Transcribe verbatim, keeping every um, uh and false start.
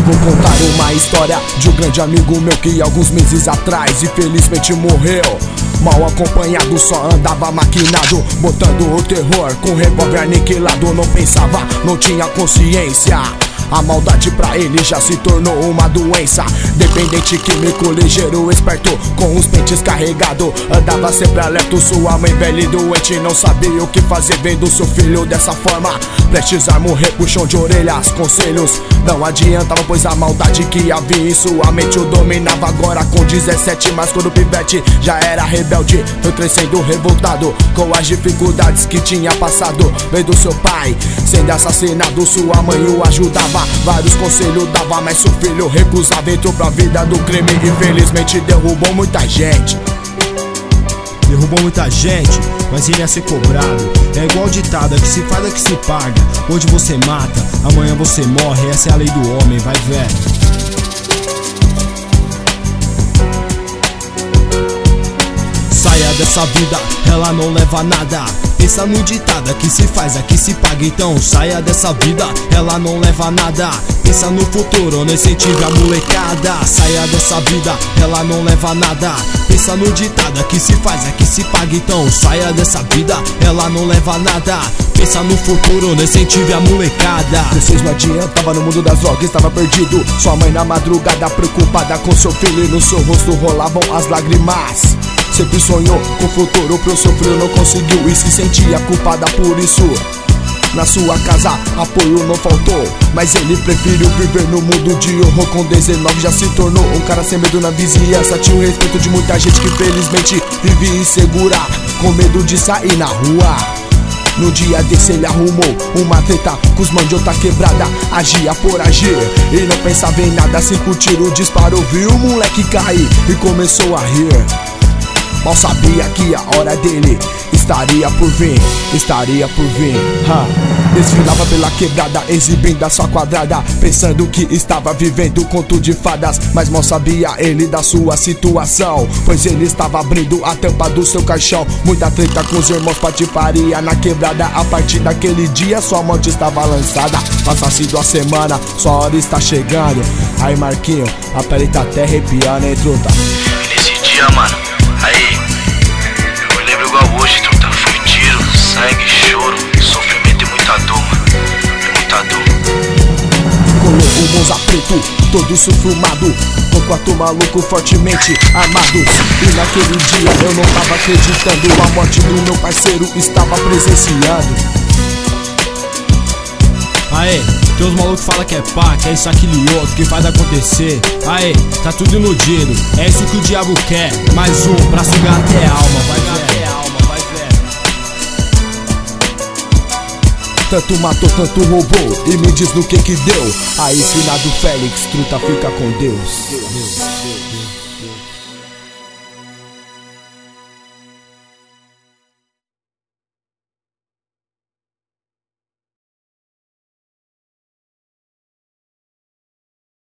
vou contar uma história de um grande amigo meu que alguns meses atrás infelizmente morreu. Mal acompanhado, só andava maquinado, botando o terror com revólver aniquilado. Não pensava, não tinha consciência. A maldade pra ele já se tornou uma doença. Dependente químico, ligeiro, esperto, com os pentes carregado. Andava sempre alerta, sua mãe velha e doente não sabia o que fazer vendo seu filho dessa forma. Prestes a morrer, puxão de orelhas, conselhos não adiantavam, pois a maldade que havia em sua mente o dominava. Agora com dezessete, mas quando o pivete já era rebelde, foi crescendo revoltado com as dificuldades que tinha passado. Vendo seu pai sendo assassinado, sua mãe o ajudava, vários conselhos dava, mas seu filho recusava. Entrou pra vida do crime, infelizmente derrubou muita gente. Derrubou muita gente, mas ele ia ser cobrado. É igual ditada, que se faz é que se paga. Hoje você mata, amanhã você morre. Essa é a lei do homem, vai ver. Saia dessa vida, ela não leva a nada. Pensa no ditada, que se faz, aqui se paga. Então saia dessa vida, ela não leva a nada. Pensa no futuro, não incentive a molecada. Saia dessa vida, ela não leva a nada. Pensa no ditada, que se faz, aqui se paga. Então saia dessa vida, ela não leva a nada. Pensa no futuro, não incentive a molecada. Vocês não adiantava no mundo das drogas, estava perdido. Sua mãe na madrugada preocupada com seu filho, e no seu rosto rolavam as lágrimas. Sempre sonhou com o futuro, pro seu filho não conseguiu e se sentia culpada por isso. Na sua casa apoio não faltou, mas ele preferiu viver no mundo de horror. Com dezenove já se tornou um cara sem medo na vizinhança. Tinha o respeito de muita gente que felizmente vive insegura, com medo de sair na rua. No dia desse ele arrumou uma treta com os mandiota quebrada, agia por agir e não pensava em nada. Cinco tiros disparou, viu o moleque cair e começou a rir. Mal sabia que a hora dele estaria por vir, estaria por vir. ha. Desfilava pela quebrada, exibindo a sua quadrada, pensando que estava vivendo conto de fadas. Mas mal sabia ele da sua situação, pois ele estava abrindo a tampa do seu caixão. Muita treta com os irmãos, patifaria na quebrada. A partir daquele dia sua morte estava lançada. Passa-se a semana, sua hora está chegando. Aí Marquinho, a pele tá até arrepiando, hein, truta? Nesse dia, mano, aí, eu me lembro igual hoje, truta. Foi tiro, sangue, choro, sofrimento e muita dor, mano. E muita dor. Colou o Monza preto, todo sufrumado, com quatro malucos fortemente armados. E naquele dia eu não tava acreditando, a morte do meu parceiro estava presenciando. Aê, tem uns malucos que falam que é pá, que é isso, aquilo e outro, que faz acontecer. Aê, tá tudo iludido, é isso que o diabo quer. Mais um pra sugar até a alma, vai ver. Tanto matou, tanto roubou, e me diz no que que deu. Aí finado Félix, truta, fica com Deus. Deus, Deus.